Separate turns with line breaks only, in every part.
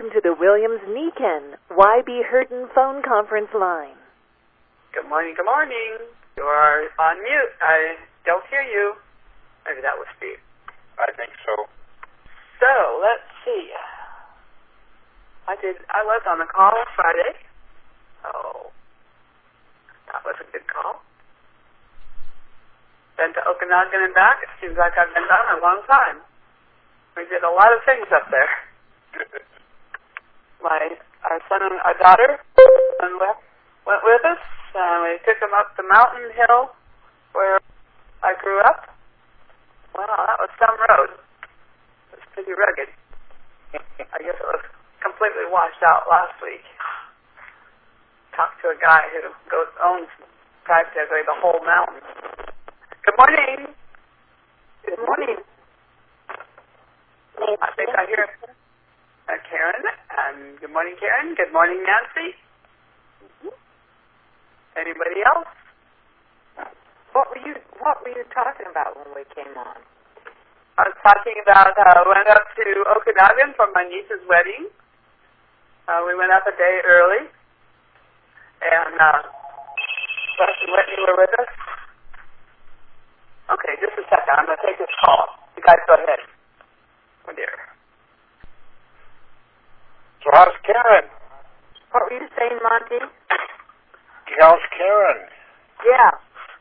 welcome to the Williams-Niken YB Hurton phone conference line.
Good morning, good morning. You are on mute. I don't hear you. Maybe that was Steve.
I think so.
So, let's see. I was on the call Friday. Oh, that was a good call. Been to Okanagan and back. It seems like I've been gone a long time. We did a lot of things up there. Our son and our daughter went with us. We took them up the mountain hill where I grew up. Wow, that was some road. It was pretty rugged. I guess it was completely washed out last week. Talked to a guy who owns practically the whole mountain. Good morning. Good morning. I think I hear Karen. Good morning, Karen. Good morning, Nancy. Anybody else?
What were you talking about when we came on?
I was talking about went up to Okanagan for my niece's wedding. We went up a day early, and Russ and Whitney were with us. Okay, just a second. I'm going to take this call. You guys go ahead. Oh, dear.
So how's Karen?
What were you saying, Monty?
How's Karen?
Yeah.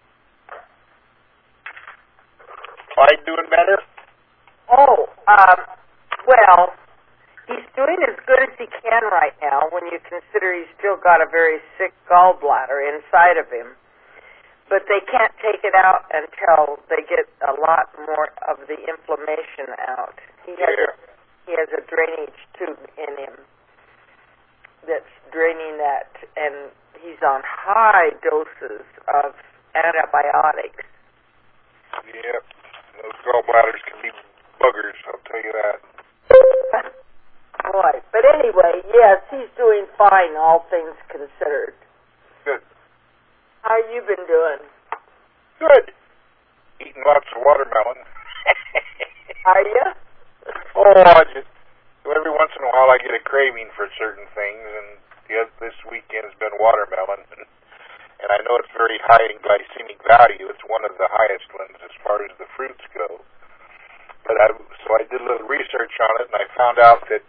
Clyde doing better?
Oh, well, he's doing as good as he can right now when you consider he's still got a very sick gallbladder inside of him. But they can't take it out until they get a lot more of the inflammation out. He has a drainage tube in him that's draining that, and he's on high doses of antibiotics.
Yep. Those gallbladders can be buggers, I'll tell you that.
Boy. But anyway, yes, he's doing fine, all things considered.
Good.
How you been doing?
Good. Eating lots of watermelon.
Are you?
Every once in a while I get a craving for certain things, and this weekend's been watermelon. And I know it's very high in glycemic value. It's one of the highest ones as far as the fruits go. But I did a little research on it, and I found out that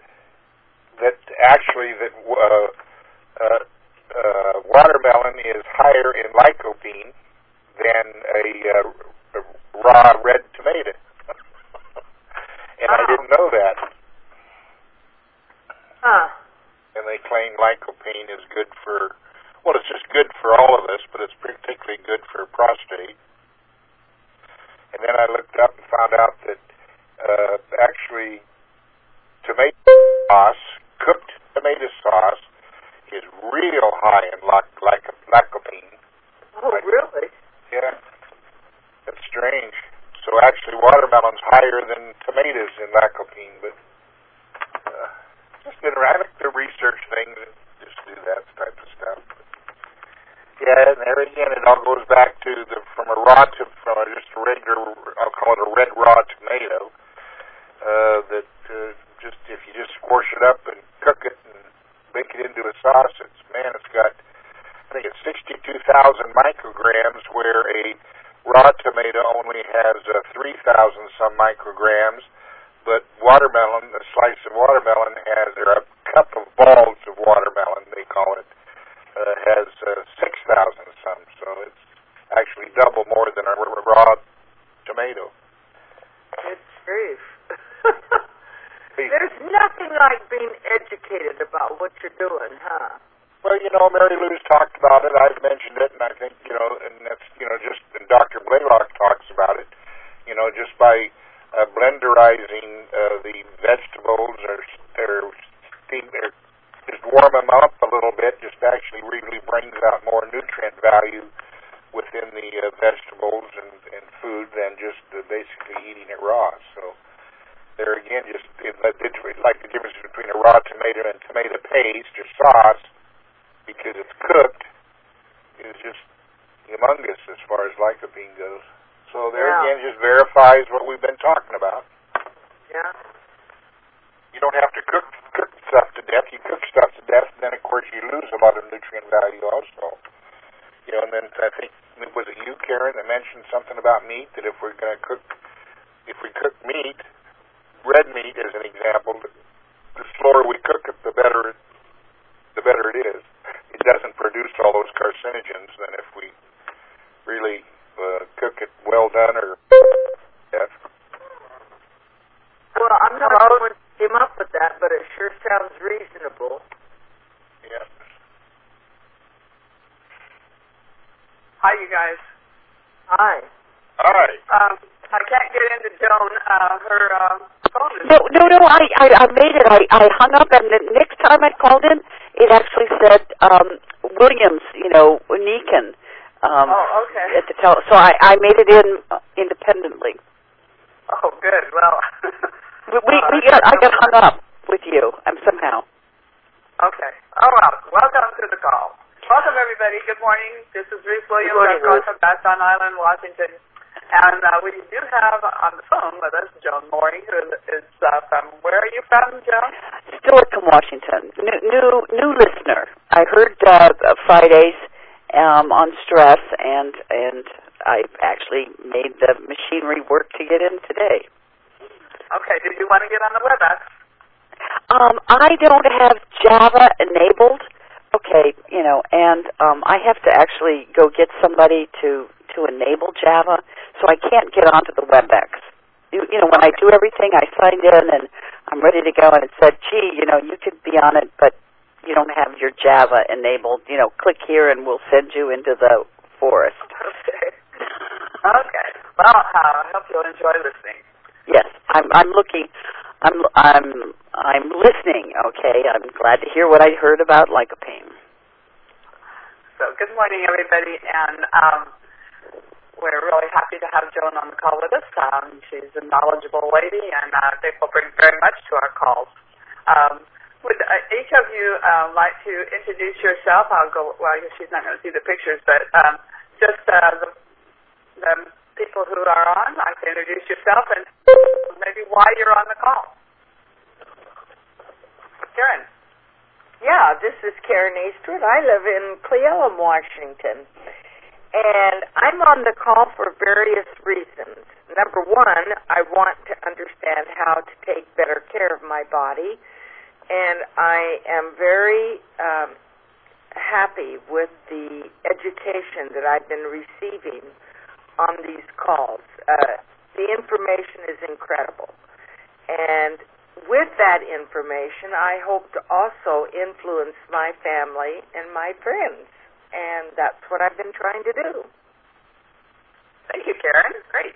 watermelon is higher in lycopene than a raw red tomato. And I didn't know that.
Huh.
And they claim lycopene is good for, well, it's just good for all of us, but it's particularly good for prostate. And then I looked up and found out that actually tomato sauce, cooked tomato sauce, is real high in lycopene.
Oh, really?
Yeah. That's strange. So actually watermelon's higher than tomatoes in lycopene, but just I like to research things and just do that type of stuff. Yeah, and there again, it all goes back to from just a regular, I'll call it a red raw tomato, just if you just squash it up and cook it and make it into a sauce, it's got, I think it's 62,000 micrograms, where a raw tomato only has 3,000 some micrograms, but watermelon, a slice of watermelon has, or a cup of balls of watermelon, they call it, has 6,000 some, so it's actually double more than a raw tomato.
It's grief. There's nothing like being educated about what you're doing, huh?
Well, Mary Lou's talked about it. I've mentioned it, and I think, and that's, just, and Dr. Blaylock talks about it, just by blenderizing the vegetables or just warm them up a little bit, just actually really brings out more nutrient value within the vegetables and food than just basically eating it raw. So there again, just like the difference between a raw tomato and tomato paste or sauce, because it's cooked, is just humongous as far as lycopene goes. So there again, just verifies what we've been talking about.
Yeah.
You don't have to cook stuff to something about meat, that if we cook meat, red meat as an example, the slower we cook it, the better it is. It doesn't produce all those carcinogens than if we really cook it well done or yes.
Well, I'm not the one who came up with that, but it sure sounds reasonable.
Yes.
Hi, you guys.
Hi.
Hi.
I can't get into Joan. Her phone is...
No, I made it. I hung up, and the next time I called in, it actually said Williams, Nikan.
okay.
At the so I made it in independently.
Oh, good. Well...
I got hung up with you somehow.
Okay. Oh, well. Welcome to the call. Welcome, everybody. Good morning. This is Ruth Williams. I'm calling from Baton Island, Washington. And we do have on the phone with us Joan Morey, who is from... Where are you from, Joan?
Stoughton, Washington. New listener. I heard Fridays on stress, and I actually made the machinery work to get in today.
Okay. Did you want to get on the WebEx?
I don't have Java enabled. Okay, and I have to actually go get somebody to enable Java, so I can't get onto the WebEx. When I do everything, I signed in and I'm ready to go, and it said, gee, you could be on it, but you don't have your Java enabled. Click here and we'll send you into the forest.
Okay. Okay. Well, I hope you'll enjoy listening.
Yes, I'm looking. I'm listening. Okay, I'm glad to hear what I heard about lycopene.
So, good morning, everybody, and we're really happy to have Joan on the call with us. She's a knowledgeable lady, and I think will bring very much to our calls. Would each of you like to introduce yourself? Well, she's not going to see the pictures, but just the people who are on, like to introduce yourself and maybe why you're on the call. Karen.
Yeah, this is Karen Eastwood. I live in Cle Elum, Washington. And I'm on the call for various reasons. Number one, I want to understand how to take better care of my body. And I am very happy with the education that I've been receiving on these calls. The information is incredible. And with that information, I hope to also influence my family and my friends. And that's what I've been trying to do.
Thank you, Karen. Great.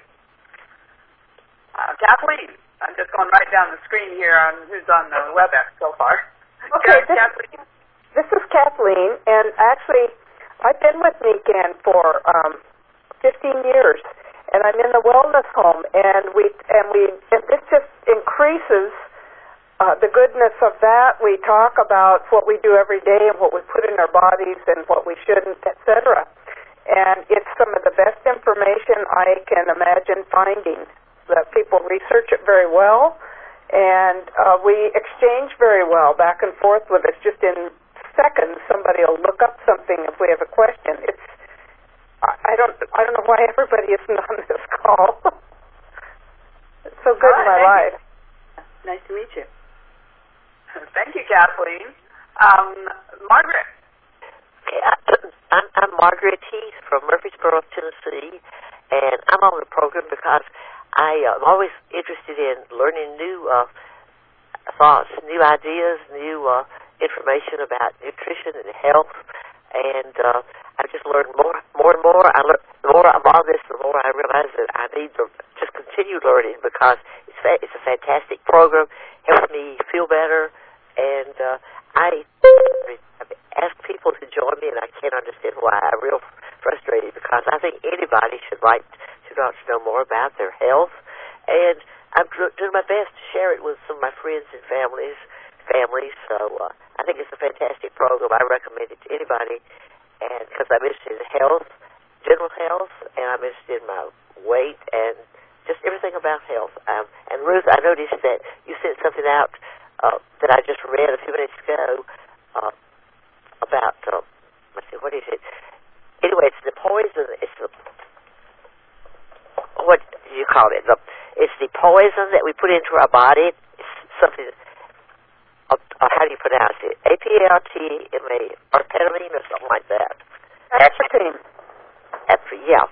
Kathleen, I'm just going right down the screen here on who's on the WebEx so far.
Okay,
Kathleen.
This is Kathleen, and actually, I've been with NECAN for 15 years, and I'm in the wellness home, and this just increases the goodness of that. We talk about what we do every day and what we put in our bodies and what we shouldn't, etc. And it's some of the best information I can imagine finding. That people research it very well, and we exchange very well back and forth with us. Just in seconds, somebody will look up something if we have a question. I don't know why everybody isn't on this call. It's so good in my life.
Nice to meet you.
Thank you, Kathleen. Margaret.
Okay, I'm Margaret Heath from Murfreesboro, Tennessee, and I'm on the program because I'm always interested in learning new thoughts, new ideas, new information about nutrition and health, and I've just learned more and more. The more I'm on this, the more I realize that I need to just continue learning because it's a fantastic program, helps me feel better, and I ask people to join me, and I can't understand why. I'm real frustrated because I think anybody should like to know more about their health, and I'm doing my best to share it with some of my friends and families. So I think it's a fantastic program. I recommend it to anybody, and because I'm interested in health, general health, and I'm interested in my weight and just everything about health. And Ruth, I noticed that you sent something out that I just read a few minutes ago about, let's see, what is it? Anyway, it's the poison. It's the poison that we put into our body. It's something, how do you pronounce it? APARTMA, artetamine or something like that.
Aspartame.
Yeah.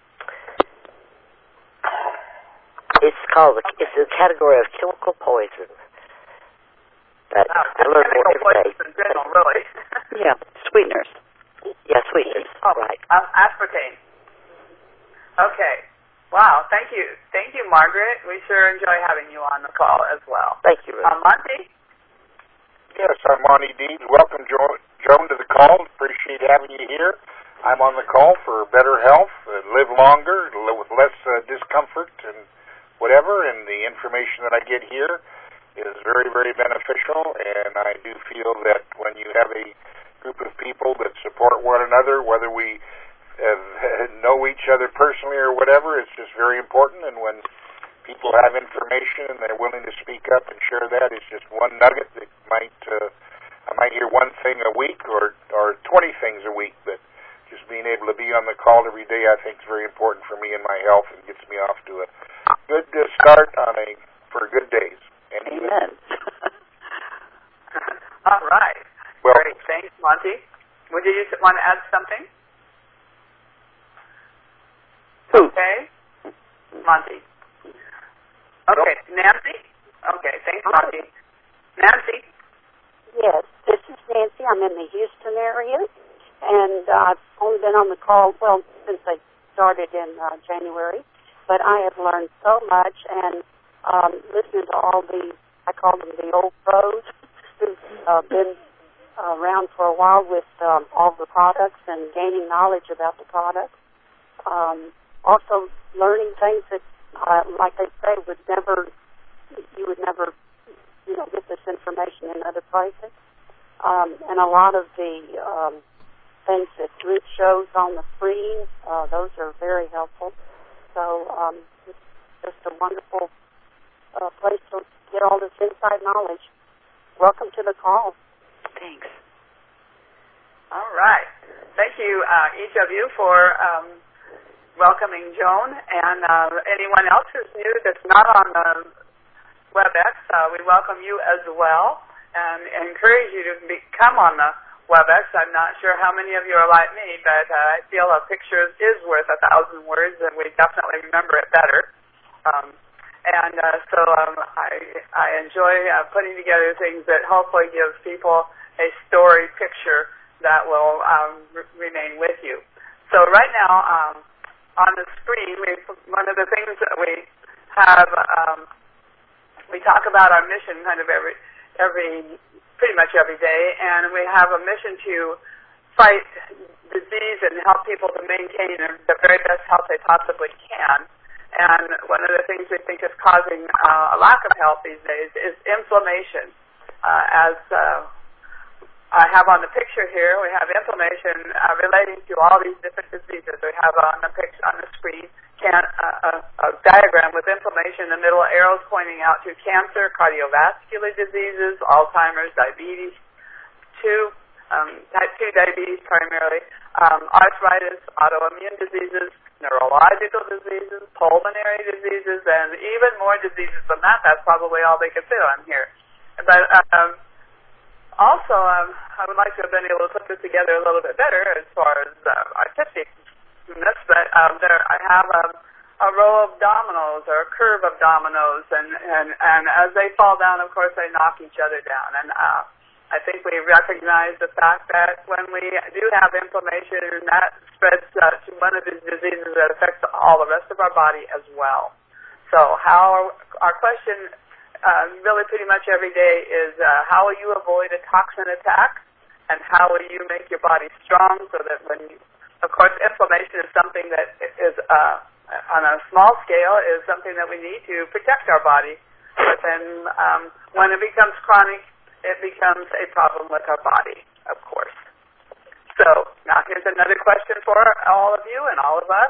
It's a category of chemical poison. But I learned more every day.
In general, really.
Yeah, sweeteners.
Yeah, sweeteners.
Oh,
right.
Aspartame. Okay. Wow. Thank you, Margaret. We sure enjoy having you on the call as well.
Thank you, Ruth.
Monty.
Yes, I'm Monty Deeds. Welcome, Joan, to the call. Appreciate having you here. I'm on the call for better health, live longer, live with less discomfort and whatever, and the information that I get here is very, very beneficial, and I do feel that when you have a group of people that support one another, whether we know each other personally or whatever, it's just very important, and when people have information and they're willing to speak up and share that, it's just one nugget that I might hear one thing a week or 20 things a week, but just being able to be on the call every day, I think, is very important for me and my health, and gets me off to a good start for good days.
Amen.
All right.
Well,
great. Thanks, Monty. Would you want to add something?
Who?
Okay. Monty. Okay, Nancy? Okay, thanks, Monty. Nancy?
Yes, this is Nancy. I'm in the Houston area, and I've only been on the call, since I started in January, but I have learned so much, and listening to all I call them the old pros, who've been around for a while with all the products and gaining knowledge about the products. Also learning things that, like they say, you would never get this information in other places. And a lot of the things that Ruth shows on the screen, those are very helpful. So it's just a wonderful place to get all this inside knowledge. Welcome to the call.
Thanks.
All right. Thank you, each of you, for welcoming Joan, and anyone else who's new that's not on the WebEx, we welcome you as well, and encourage you to come on the WebEx. I'm not sure how many of you are like me, but I feel a picture is worth 1,000 words, and we definitely remember it better. So I enjoy putting together things that hopefully give people a story picture that will remain with you. So right now, on the screen, one of the things that we have, we talk about our mission kind of pretty much every day, and we have a mission to fight disease and help people to maintain the very best health they possibly can. And one of the things we think is causing a lack of health these days is inflammation. As I have on the picture here, we have inflammation relating to all these different diseases. We have on the screen a diagram with inflammation. The middle arrows pointing out to cancer, cardiovascular diseases, Alzheimer's, diabetes, type 2 diabetes primarily, arthritis, autoimmune diseases, neurological diseases, pulmonary diseases, and even more diseases than that. That's probably all they could fit on here. But also, I would like to have been able to put this together a little bit better as far as artistic. But I have a row of dominoes or a curve of dominoes, and as they fall down, of course, they knock each other down. And I think we recognize the fact that when we do have inflammation, that spreads to one of these diseases that affects all the rest of our body as well. So our question really pretty much every day is how will you avoid a toxin attack, and how will you make your body strong so that of course, inflammation is something that is on a small scale is something that we need to protect our body. But then when it becomes chronic, it becomes a problem with our body, of course. So now here's another question for all of you and all of us.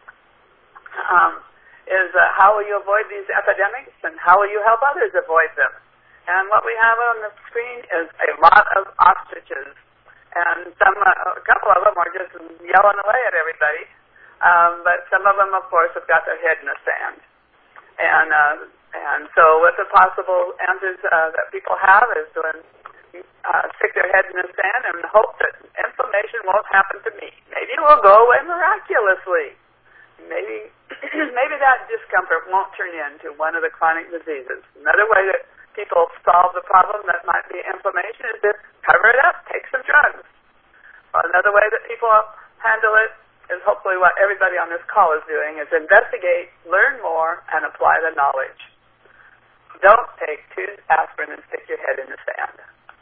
How will you avoid these epidemics, and how will you help others avoid them? And what we have on the screen is a lot of ostriches. And a couple of them are just yelling away at everybody. But some of them, of course, have got their head in the sand. And And so what the possible answers that people have is to stick their head in the sand and hope that inflammation won't happen to me. Maybe it will go away miraculously. Maybe that discomfort won't turn into one of the chronic diseases. Another way that people solve the problem that might be inflammation is to cover it up, take some drugs. Another way that people handle it is hopefully what everybody on this call is doing, is investigate, learn more, and apply the knowledge. Don't take 2 aspirin and stick your head in the sand.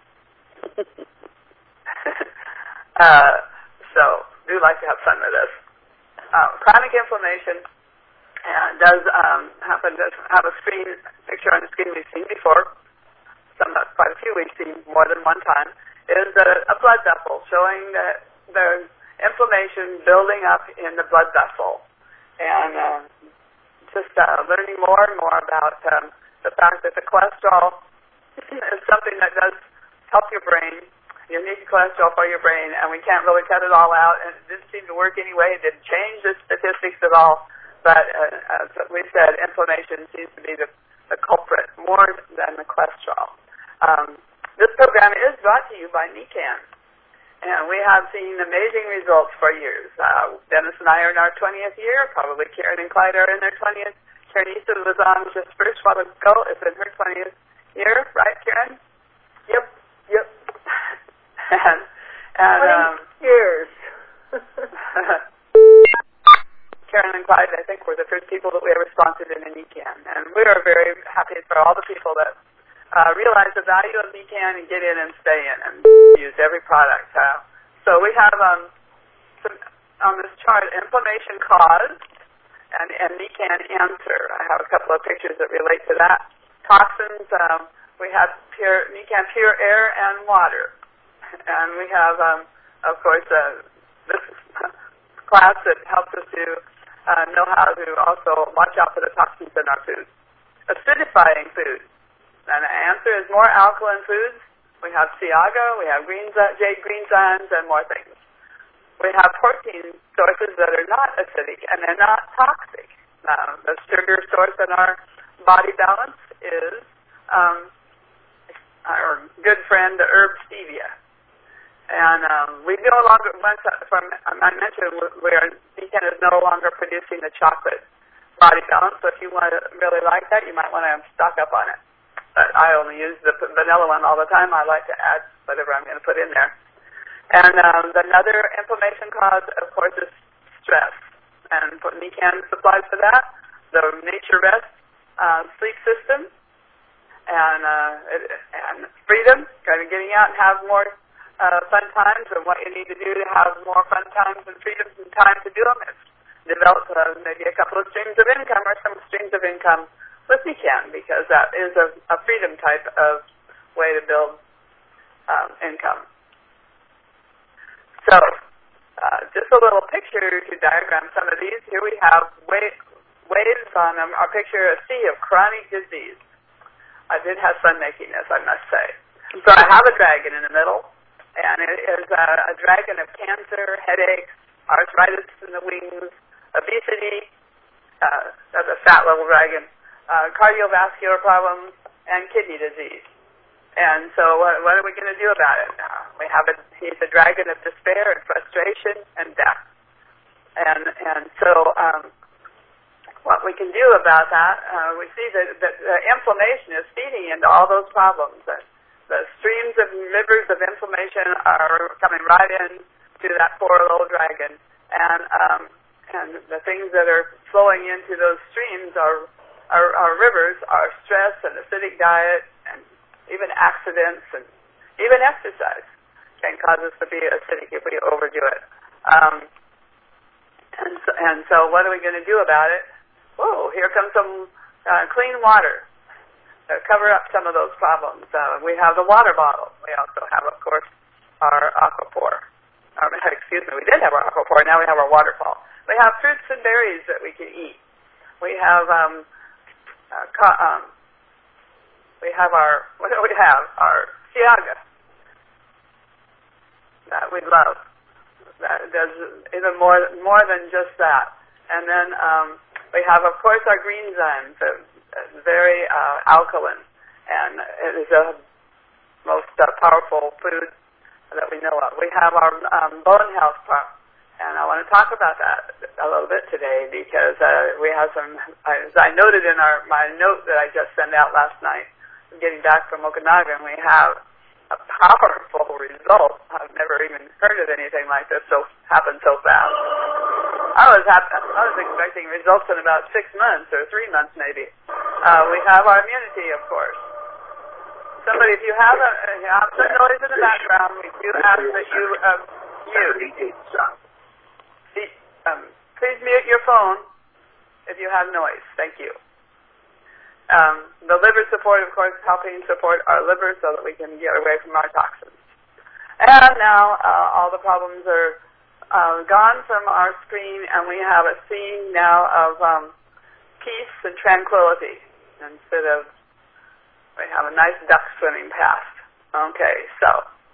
So, do like to have fun with this. Chronic inflammation does happen to have a picture on the screen we've seen before, quite a few we've seen more than one time, is a blood vessel showing the inflammation building up in the blood vessel. And just learning more and more about the fact that the cholesterol is something that does help your brain. You need cholesterol for your brain, and we can't really cut it all out, and it didn't seem to work anyway. It didn't change the statistics at all. But as we said, inflammation seems to be the culprit more than the cholesterol. This program is brought to you by NECAN, and we have seen amazing results for years. Dennis and I are in our 20th year. Probably Karen and Clyde are in their 20th. Karen Easton was on just first while ago. It's in her 20th year, right, Karen? Yep. and
20 years.
Karen and Clyde, I think, were the first people that we ever sponsored in a NECAN. And we are very happy for all the people that realize the value of NECAN and get in and stay in and use every product. So we have on this chart inflammation cause and NECAN answer. I have a couple of pictures that relate to that. Toxins, we have NECAN pure air and water. And we have, of course, this class that helps us to know how to also watch out for the toxins in our food. Acidifying food. And the answer is more alkaline foods. We have Ciaga, we have jade green zymes, and more things. We have protein sources that are not acidic, and they're not toxic. The sugar source in our body balance is our good friend, the herb stevia. And we no longer, I mentioned, NECAN is no longer producing the chocolate body balance, so if you want to really like that, you might want to stock up on it. But I only use the vanilla one all the time. I like to add whatever I'm going to put in there. And another inflammation cause, of course, is stress. And NECAN supplies for that. The Nature Rest sleep system and freedom, kind of getting out and have more fun times, and what you need to do to have more fun times and freedom and time to do them is develop maybe a couple of streams of income or some streams of income with NECAN, because that is a freedom type of way to build income. So, just a little picture to diagram some of these. Here we have waves on our picture, a sea of chronic disease. I did have fun making this, I must say. So I have a dragon in the middle, and it is a dragon of cancer, headaches, arthritis in the wings, obesity, that's a fat little dragon, cardiovascular problems, and kidney disease. And so what are we going to do about it? He's a dragon of despair and frustration and death. And so what we can do about that, we see that the inflammation is feeding into all those problems. The streams of rivers of inflammation are coming right in to that poor little dragon. And the things that are flowing into those streams are rivers, are stress and acidic diet, and even accidents, and even exercise can cause us to be acidic if we overdo it. And so what are we going to do about it? Whoa, here comes some clean water to cover up some of those problems. We have the water bottle. We also have, of course, our Aquaphor. We did have our Aquaphor. Now we have our waterfall. We have fruits and berries that we can eat. We have our Ciaga that we love. That does even more than just that. And then we have, of course, our green zymes, very alkaline, and it is the most powerful food that we know of. We have our bone health part, and I want to talk about that a little bit today because we have some, as I noted in my note that I just sent out last night, getting back from Okanagan, we have a powerful result. I've never even heard of anything like this happen so fast. I was expecting results in about 6 months or 3 months maybe. We have our immunity, of course. Somebody, if you have some noise in the background, we do ask that you mute. Please mute your phone if you have noise. Thank you. The liver support, of course, helping support our liver so that we can get away from our toxins. And now all the problems are gone from our screen, and we have a scene now of peace and tranquility instead of we have a nice duck swimming past. Okay, so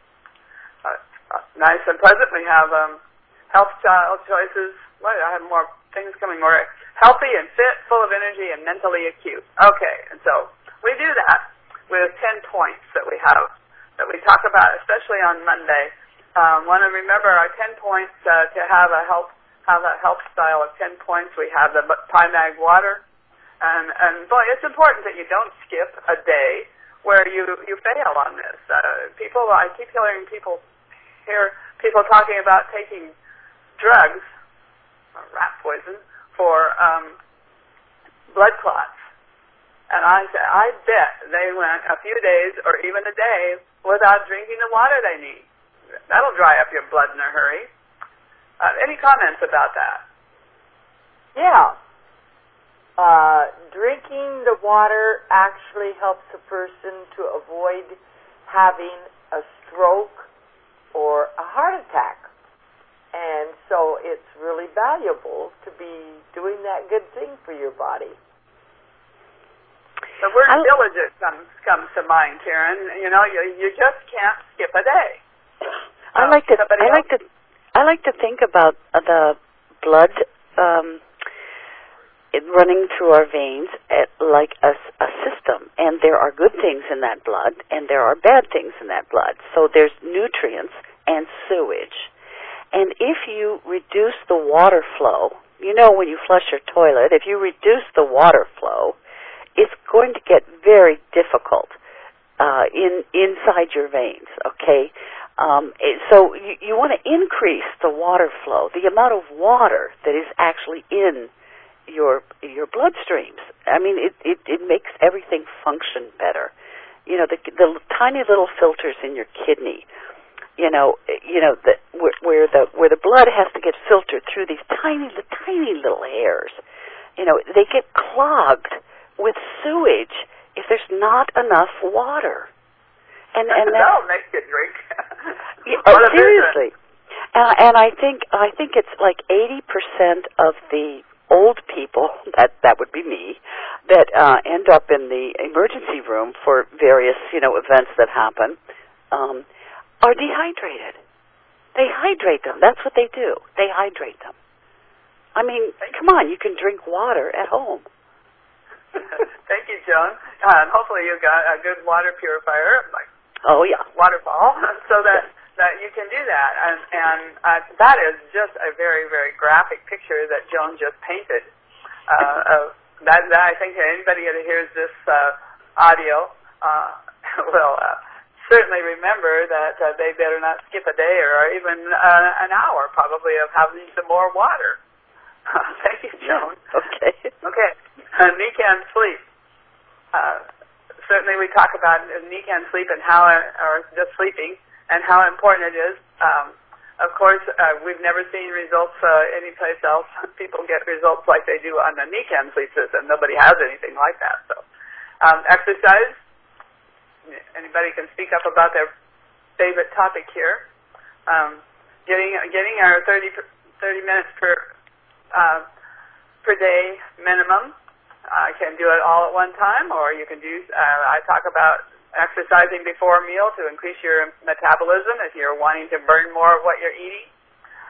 nice and pleasant. We have health style choices. What, I have more things coming. More healthy and fit, full of energy, and mentally acute. Okay, and so we do that with 10 points that we have that we talk about, especially on Monday. Want to remember our 10 points to have a health style of 10 points. We have the Primag water. And boy, it's important that you don't skip a day where you fail on this. I keep hearing people talking about taking drugs, or rat poison, for blood clots. And I bet they went a few days or even a day without drinking the water they need. That'll dry up your blood in a hurry. Any comments about that?
Yeah. Drinking the water actually helps a person to avoid having a stroke or a heart attack. And so it's really valuable to be doing that good thing for your body.
The word diligent comes to mind, Karen. You know, you just can't skip a day.
I like to think about the blood running through our veins like a system, and there are good things in that blood, and there are bad things in that blood. So there's nutrients and sewage. And if you reduce the water flow, you know when you flush your toilet, if you reduce the water flow, it's going to get very difficult inside your veins, okay? So you want to increase the water flow, the amount of water that is actually in your bloodstreams. I mean, it makes everything function better. You know, the tiny little filters in your kidney, where the blood has to get filtered through these tiny little hairs. You know, they get clogged with sewage if there's not enough water. And
that'll make you drink.
Seriously. And I think it's like 80% of the old people, that would be me, that end up in the emergency room for various, events that happen, are dehydrated. They hydrate them. That's what they do. They hydrate them. I mean, come on, you can drink water at home.
Thank you, Joan. Hopefully you got a good water purifier, like waterfall, so that you can do that. And that is just a very, very graphic picture that Joan just painted. That I think anybody that hears this audio will certainly remember that they better not skip a day or even an hour, probably, of having some more water. Thank you, Joan.
Okay.
Nican sleep. Certainly we talk about Nican sleep and how, or just sleeping, and how important it is. Of course, we've never seen results anyplace else. People get results like they do on the Nican sleep system. Nobody has anything like that. So, exercise. Anybody can speak up about their favorite topic here. Getting our 30 minutes per day minimum. I can do it all at one time, or you can do. I talk about exercising before a meal to increase your metabolism if you're wanting to burn more of what you're eating.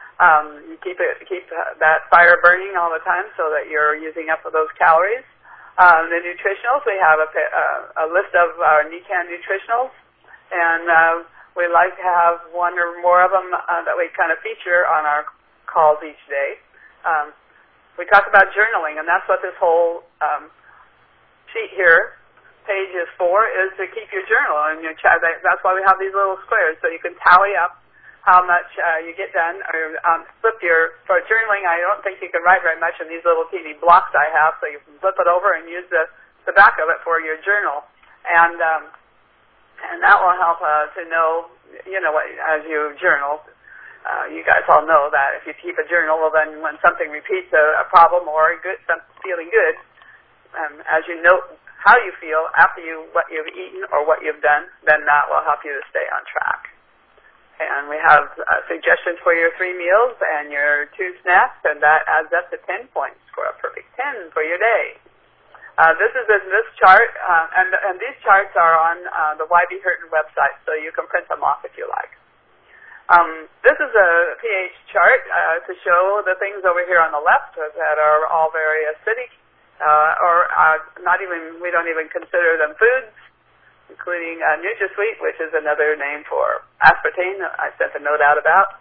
You keep that fire burning all the time so that you're using up those calories. The nutritionals, we have a list of our NECAN nutritionals, and we like to have one or more of them that we kind of feature on our calls each day. We talk about journaling, and that's what this whole sheet here, pages 4, is to keep your journal and your chat. That's why we have these little squares, so you can tally up how much you get done, or flip for journaling. I don't think you can write very much in these little teeny blocks I have, so you can flip it over and use the back of it for your journal, and that will help to know, what, as you journal. You guys all know that if you keep a journal, well, then when something repeats a problem or feeling good, as you note how you feel after what you've eaten or what you've done, then that will help you to stay on track. And we have suggestions for your 3 meals and your 2 snacks, and that adds up to 10 points for a perfect 10 for your day. This is in this chart, and these charts are on the YB Hurton website, so you can print them off if you like. This is a pH chart to show the things over here on the left that are all very acidic, we don't even consider them foods, including NutraSweet, which is another name for aspartame that I sent a note out about.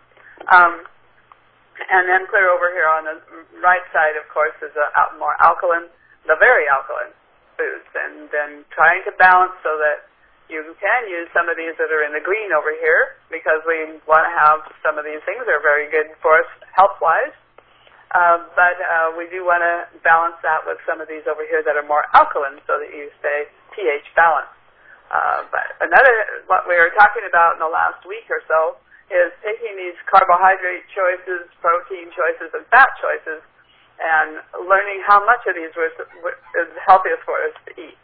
And then clear over here on the right side, of course, is more alkaline, the very alkaline foods, and then trying to balance so that you can use some of these that are in the green over here, because we want to have some of these things that are very good for us health-wise. But we do want to balance that with some of these over here that are more alkaline so that you stay pH balanced. But what we were talking about in the last week or so is taking these carbohydrate choices, protein choices, and fat choices, and learning how much of these is healthiest for us to eat.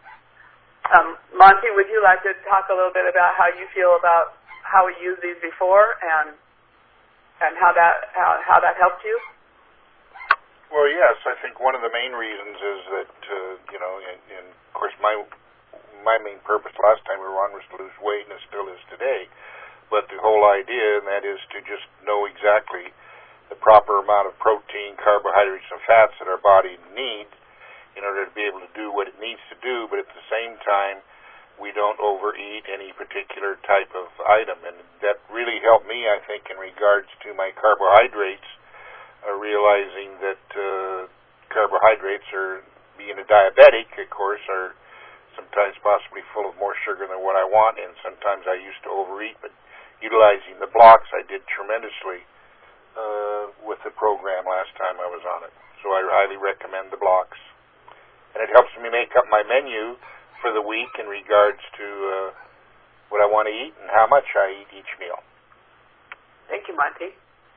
Monty, would you like to talk a little bit about how you feel about how we used these before and how that helped you?
Well, yes, I think one of the main reasons is that, and of course my main purpose last time we were on was to lose weight, and it still is today. But the whole idea, and that is to just know exactly the proper amount of protein, carbohydrates, and fats that our body needs in order to be able to do what it needs to do, but at the same time, we don't overeat any particular type of item. And that really helped me, I think, in regards to my carbohydrates, realizing that carbohydrates are, being a diabetic, of course, are sometimes possibly full of more sugar than what I want, and sometimes I used to overeat. But utilizing the blocks, I did tremendously with the program last time I was on it. So I highly recommend the blocks. And it helps me make up my menu for the week in regards to what I want to eat and how much I eat each meal.
Thank you, Monty.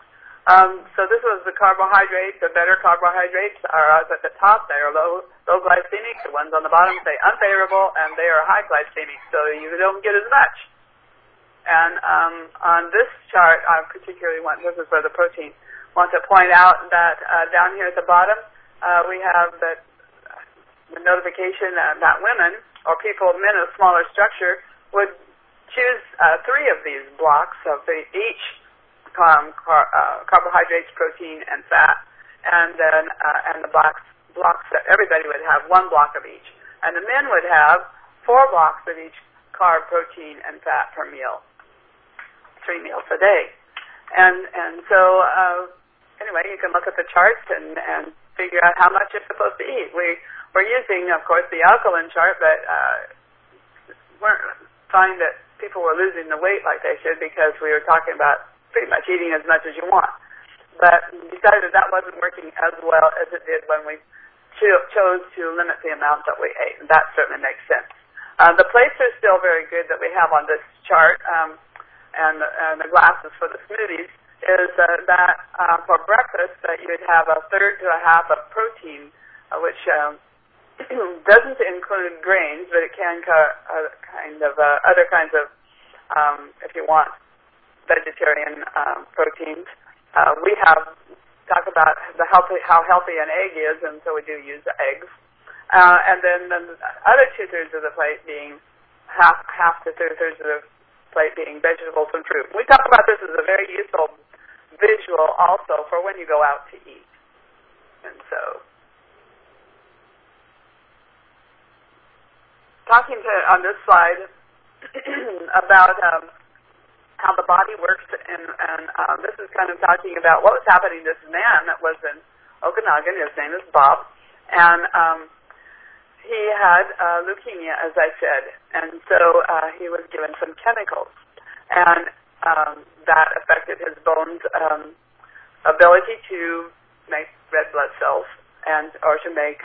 So this was the carbohydrates. The better carbohydrates are at the top. They are low glycemic. The ones on the bottom say unfavorable, and they are high glycemic, so you don't get as much. And on this chart, I particularly this is for the protein, want to point out that down here at the bottom, we have the notification that women or men of smaller structure would choose 3 of these blocks of each carbohydrates, protein, and fat, and then the blocks that everybody would have 1 block of each, and the men would have 4 blocks of each carb, protein, and fat per meal, 3 meals a day, and so anyway, you can look at the charts and figure out how much you're supposed to eat. We're using, of course, the alkaline chart, but weren't finding that people were losing the weight like they should, because we were talking about pretty much eating as much as you want. But decided that wasn't working as well as it did when we chose to limit the amount that we ate, and that certainly makes sense. The plates are still very good that we have on this chart, and the glasses for the smoothies, is that for breakfast that you would have 1/3 to 1/2 of protein, which doesn't include grains, but it can other kinds of, if you want, vegetarian proteins. We have talked about how healthy an egg is, and so we do use the eggs. And then the other 2/3 of the plate being half to 3/4 of the plate being vegetables and fruit. We talk about this as a very useful visual also for when you go out to eat. And so talking on this slide about how the body works, and this is kind of talking about what was happening to this man that was in Okanagan. His name is Bob, and he had leukemia, as I said, and so he was given some chemicals, and that affected his bones' ability to make red blood cells or to make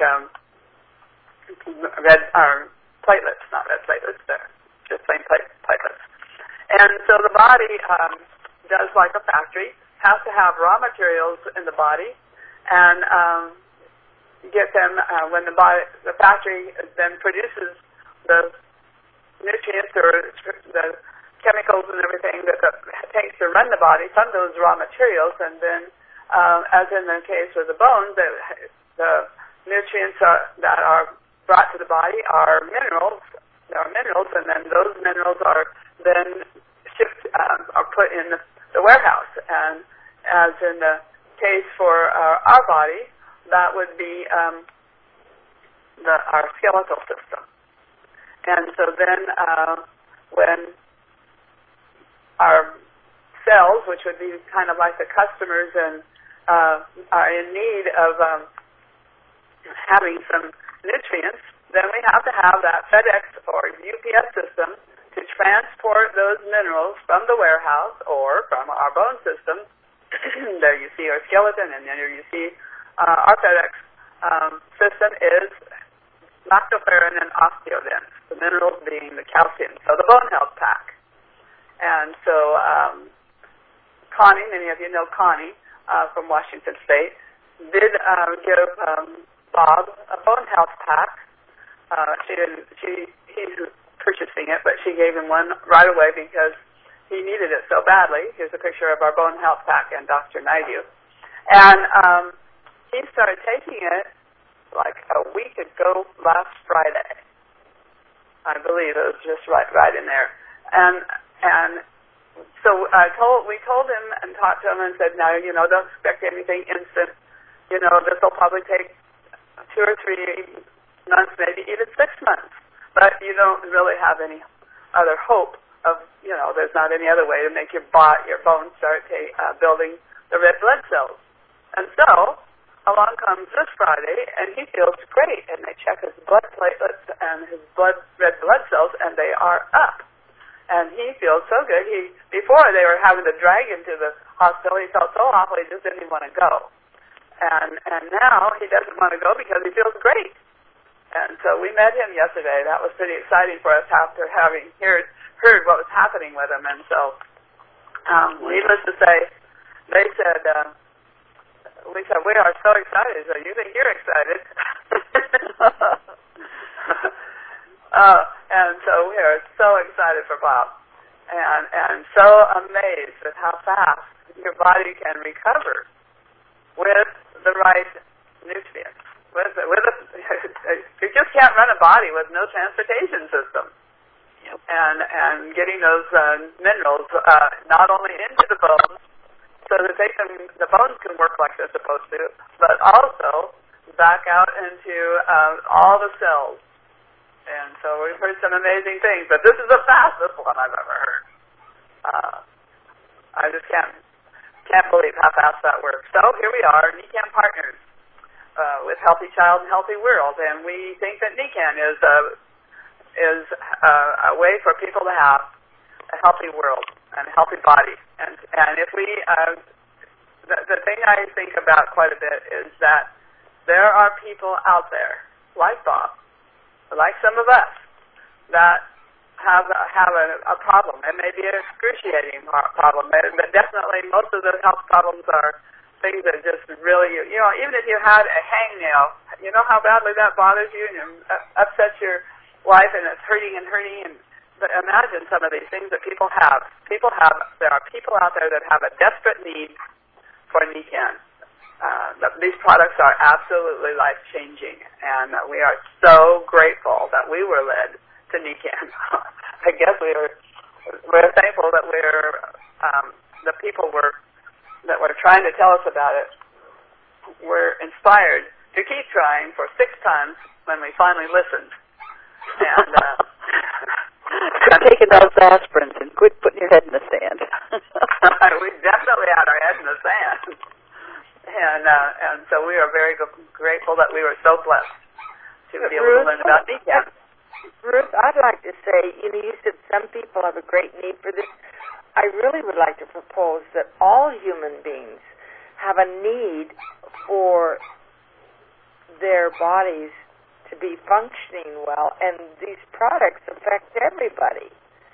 platelets, not red platelets, just plain platelets. And so the body does like a factory, has to have raw materials in the body, and get them when the factory then produces the nutrients or the chemicals and everything that it takes to run the body from those raw materials, and then as in the case with the bones, the nutrients that are brought to the body are minerals. There are minerals, and then those minerals are then shipped are put in the warehouse. And as in the case for our body, that would be our skeletal system. And so then when our cells, which would be kind of like the customers, and are in need of having some nutrients, then we have to have that FedEx or UPS system to transport those minerals from the warehouse or from our bone system. There you see our skeleton, and there you see our FedEx system is lactoferrin and osteogens, the minerals being the calcium, so the bone health pack. And so Connie, many of you know Connie from Washington State, did give Bob a bone health pack. He's purchasing it, but she gave him one right away because he needed it so badly. Here's a picture of our bone health pack and Dr. Naidu. And he started taking it like a week ago last Friday. I believe it was just right in there. And so we told him and talked to him and said, no, don't expect anything instant. This will probably take 2 or 3 months, maybe even 6 months. But you don't really have any other hope of, there's not any other way to make your bones start building the red blood cells. And so along comes this Friday, and he feels great, and they check his blood platelets and his red blood cells, and they are up. And he feels so good. Before they were having to drag him to the hospital, he felt so awful he just didn't even want to go. And now he doesn't want to go because he feels great. And so we met him yesterday. That was pretty exciting for us after having heard what was happening with him. And so, needless to say, they said, we said, we are so excited. So you think you're excited? And so we are so excited for Bob, and so amazed at how fast your body can recover with the right nutrients. You just can't run a body with no transportation system. Yep. And getting those minerals not only into the bones so that the bones can work like they're supposed to, but also back out into all the cells. And so we've heard some amazing things, but this is the fastest one I've ever heard. I just can't believe how fast that works. So here we are, NECAN partners with Healthy Child and Healthy World, and we think that NECAN is a way for people to have a healthy world and a healthy body. And if we, the thing I think about quite a bit is that there are people out there like Bob, like some of us, that have a problem. It may be an excruciating problem, but definitely most of the health problems are things that just really, even if you had a hangnail, you know how badly that bothers you and upsets your life, and it's hurting. But imagine some of these things that people have. There are people out there that have a desperate need for NECAN. These products are absolutely life-changing, and we are so grateful that we were led to NECAN. I guess we're thankful that the people that were trying to tell us about it were inspired to keep trying for 6 times when we finally listened. And
quit taking those aspirins and quit putting your head in the sand.
we definitely had our head in the sand. And so we are very grateful that we were so blessed to be able to learn about NECAN.
Ruth, I'd like to say, you said some people have a great need for this. I really would like to propose that all human beings have a need for their bodies to be functioning well, and these products affect everybody.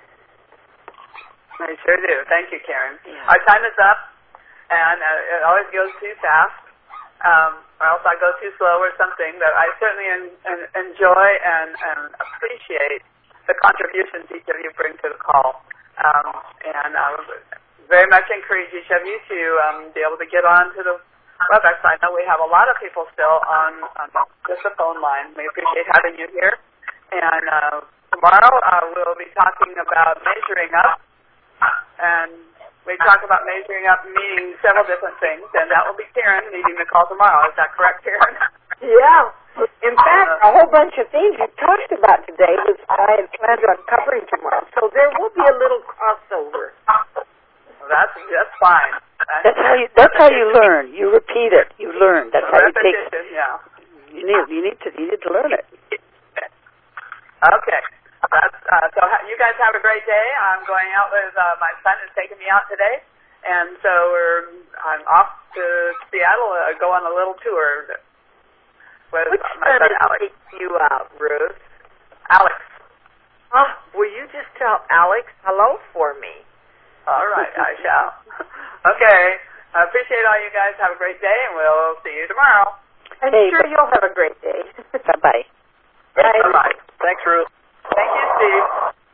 They sure do. Thank you, Karen.
Yeah.
Our time is up, and it always goes too fast, or else I go too slow or something, but I certainly enjoy and appreciate the contributions each of you bring to the call. And I would very much encourage each of you to be able to get on to the WebEx. I know we have a lot of people still on just the phone line. We appreciate having you here. And tomorrow we'll be talking about measuring up. And we talk about measuring up meaning several different things. And that will be Karen leading the call tomorrow. Is that correct, Karen?
Yeah. In fact, a whole bunch of things you talked about today was I had planned on covering tomorrow. So there will be a little crossover.
Well, that's fine.
That's how you learn. You repeat it. You learn. That's how you take.
Yeah.
You need to learn it.
Okay. So you guys have a great day. I'm going out with my son is taking me out today, and so I'm off to Seattle. Go on a little tour with
Which
my son Alex.
Take you out, Ruth?
Alex.
Will you just tell Alex hello for me?
All right, I shall. Okay. I appreciate all you guys. Have a great day, and we'll see you tomorrow.
I'm sure you'll have a great day.
Bye-bye.